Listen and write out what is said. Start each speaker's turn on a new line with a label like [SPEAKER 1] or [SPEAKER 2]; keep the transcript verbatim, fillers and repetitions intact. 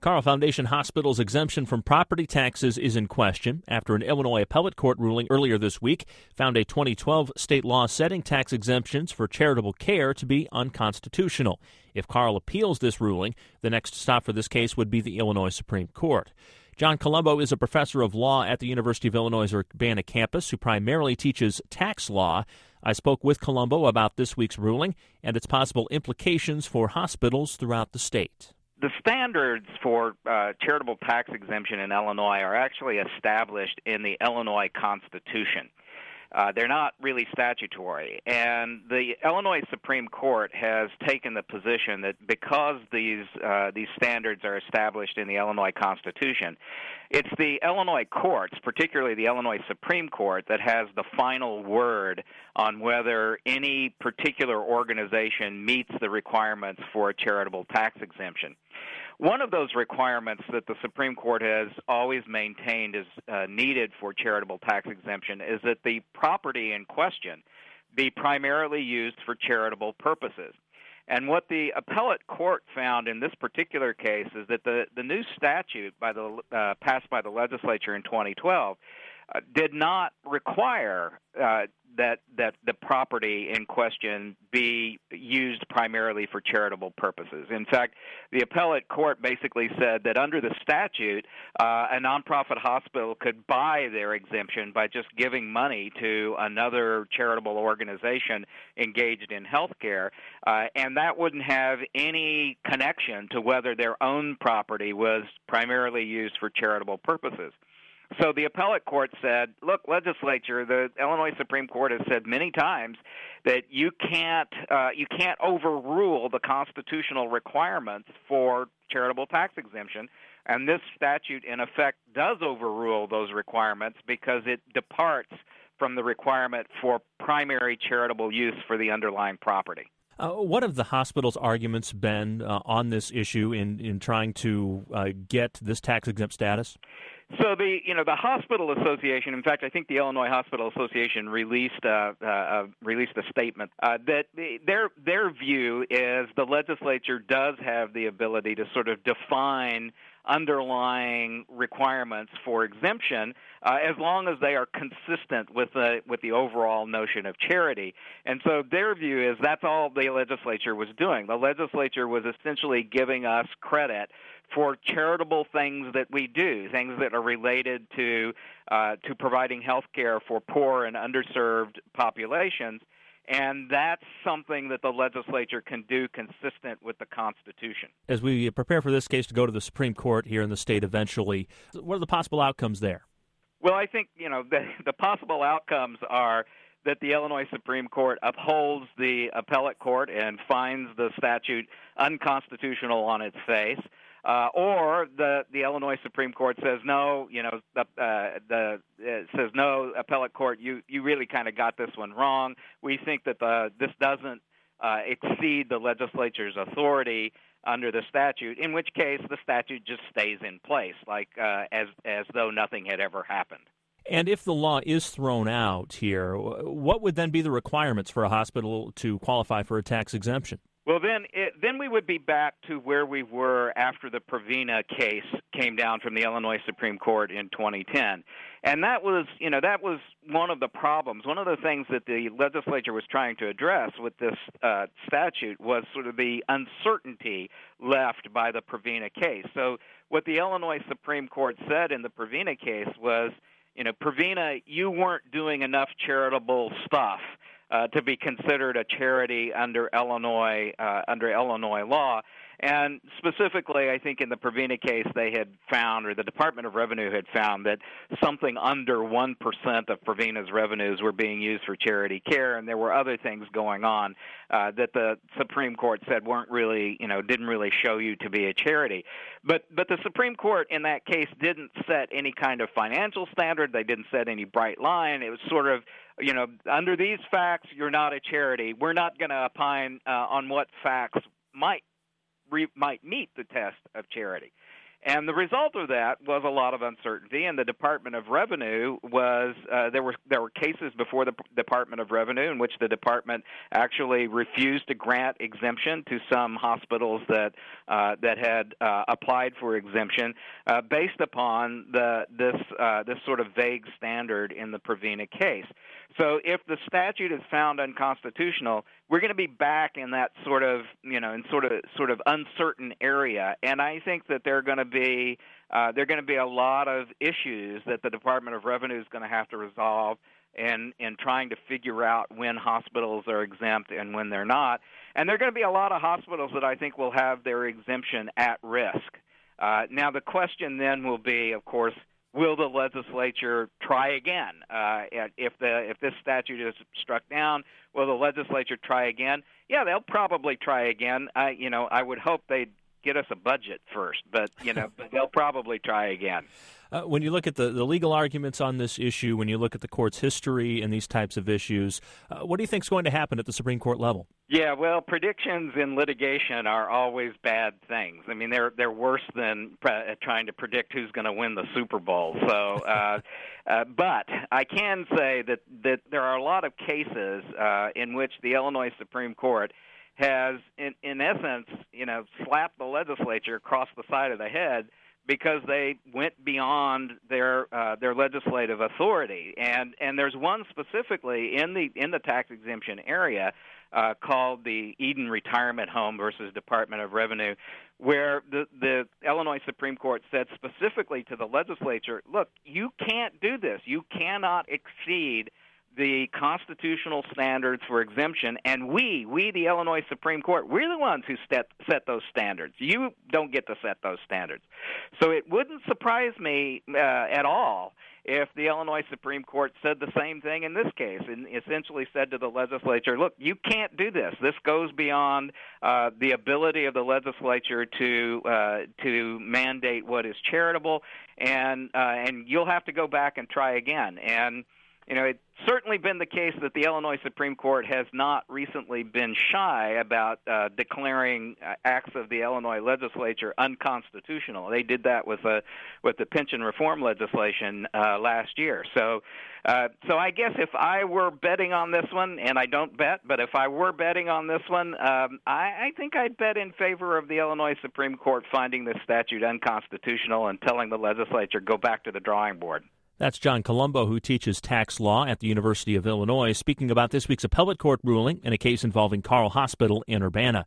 [SPEAKER 1] Carle Foundation Hospital's exemption from property taxes is in question after an Illinois appellate court ruling earlier this week found a twenty twelve state law setting tax exemptions for charitable care to be unconstitutional. If Carle appeals this ruling, the next stop for this case would be the Illinois Supreme Court. John Colombo is a professor of law at the University of Illinois Urbana campus who primarily teaches tax law. I spoke with Colombo about this week's ruling and its possible implications for hospitals throughout the state.
[SPEAKER 2] The standards for uh, charitable tax exemption in Illinois are actually established in the Illinois Constitution. Uh, they're not really statutory. And the Illinois Supreme Court has taken the position that because these uh, these standards are established in the Illinois Constitution, it's the Illinois courts, particularly the Illinois Supreme Court, that has the final word on whether any particular organization meets the requirements for a charitable tax exemption. One of those requirements that the Supreme Court has always maintained is uh, needed for charitable tax exemption is that the property in question be primarily used for charitable purposes. And what the appellate court found in this particular case is that the, the new statute by the uh, passed by the legislature in twenty twelve uh, did not require uh, that that the property in question be used primarily for charitable purposes. In fact, the appellate court basically said that under the statute, uh, a nonprofit hospital could buy their exemption by just giving money to another charitable organization engaged in health care, uh, and that wouldn't have any connection to whether their own property was primarily used for charitable purposes. So the appellate court said, look, legislature, the Illinois Supreme Court has said many times that you can't uh, you can't overrule the constitutional requirements for charitable tax exemption, and this statute, in effect, does overrule those requirements because it departs from the requirement for primary charitable use for the underlying property.
[SPEAKER 1] Uh, what have the hospital's arguments been uh, on this issue in, in trying to uh, get this tax-exempt status?
[SPEAKER 2] So the you know the hospital association, in fact, I think the Illinois Hospital Association released uh, uh, released a statement uh, that the, their their view is the legislature does have the ability to sort of define underlying requirements for exemption uh, as long as they are consistent with the with the overall notion of charity. And so their view is that's all the legislature was doing. The legislature was essentially giving us credit for charitable things that we do, things that are related to uh, to providing health care for poor and underserved populations. And that's something that the legislature can do consistent with the Constitution.
[SPEAKER 1] As we prepare for this case to go to the Supreme Court here in the state eventually, what are the possible outcomes there?
[SPEAKER 2] Well, I think, you know, the, the possible outcomes are that the Illinois Supreme Court upholds the appellate court and finds the statute unconstitutional on its face. Uh, or the, the Illinois Supreme Court says no, you know, the, uh, the it says no, appellate court, you you really kind of got this one wrong. We think that the this doesn't uh, exceed the legislature's authority under the statute. In which case, the statute just stays in place, like uh, as as though nothing had ever happened.
[SPEAKER 1] And if the law is thrown out here, what would then be the requirements for a hospital to qualify for a tax exemption?
[SPEAKER 2] Well, then it, then we would be back to where we were after the Provena case came down from the Illinois Supreme Court in twenty ten. And that was, you know, that was one of the problems. One of the things that the legislature was trying to address with this uh, statute was sort of the uncertainty left by the Provena case. So what the Illinois Supreme Court said in the Provena case was, you know, Provena, you weren't doing enough charitable stuff Uh, to be considered a charity under Illinois uh, under Illinois law. And specifically, I think in the Provena case, they had found, or the Department of Revenue had found, that something under one percent of Provena's revenues were being used for charity care, and there were other things going on uh, that the Supreme Court said weren't really, you know, didn't really show you to be a charity. But but the Supreme Court in that case didn't set any kind of financial standard. They didn't set any bright line. It was sort of, you know, under these facts, you're not a charity. We're not going to opine uh, on what facts might re- might meet the test of charity. And the result of that was a lot of uncertainty, and the Department of Revenue was uh, there were there were cases before the P- Department of Revenue in which the department actually refused to grant exemption to some hospitals that uh, that had uh, applied for exemption uh, based upon the this uh, this sort of vague standard in the Provena case. So if the statute is found unconstitutional, we're going to be back in that sort of, you know, in sort of sort of uncertain area. And I think that there are going to be uh, there are going to be a lot of issues that the Department of Revenue is going to have to resolve in in trying to figure out when hospitals are exempt and when they're not. And there are going to be a lot of hospitals that I think will have their exemption at risk. Uh, now, the question then will be, of course, will the legislature try again? Uh, if the if this statute is struck down, will the legislature try again? Yeah, they'll probably try again. I, you know, I would hope they'd get us a budget first, but you know, but they'll probably try again.
[SPEAKER 1] Uh, when you look at the, the legal arguments on this issue, when you look at the court's history in these types of issues, uh, what do you think is going to happen at the Supreme Court level?
[SPEAKER 2] Yeah, well, predictions in litigation are always bad things. I mean, they're they're worse than pre- trying to predict who's going to win the Super Bowl. So, uh, uh, but I can say that, that there are a lot of cases uh, in which the Illinois Supreme Court has, in, in essence, you know, slapped the legislature across the side of the head because they went beyond their uh, their legislative authority, and and there's one specifically in the in the tax exemption area uh, called the Eden Retirement Home versus Department of Revenue, where the the Illinois Supreme Court said specifically to the legislature, look, you can't do this, you cannot exceed the constitutional standards for exemption, and we, we, the Illinois Supreme Court, we're the ones who set, set those standards. You don't get to set those standards. So it wouldn't surprise me uh, at all if the Illinois Supreme Court said the same thing in this case and essentially said to the legislature, look, you can't do this. This goes beyond uh, the ability of the legislature to uh, to mandate what is charitable, and uh, and you'll have to go back and try again. And you know, it's certainly been the case that the Illinois Supreme Court has not recently been shy about uh, declaring uh, acts of the Illinois legislature unconstitutional. They did that with a with the pension reform legislation uh, last year. So, uh, so I guess if I were betting on this one, and I don't bet, but if I were betting on this one, um, I, I think I'd bet in favor of the Illinois Supreme Court finding this statute unconstitutional and telling the legislature go back to the drawing board.
[SPEAKER 1] That's John Colombo, who teaches tax law at the University of Illinois, speaking about this week's appellate court ruling in a case involving Carle Hospital in Urbana.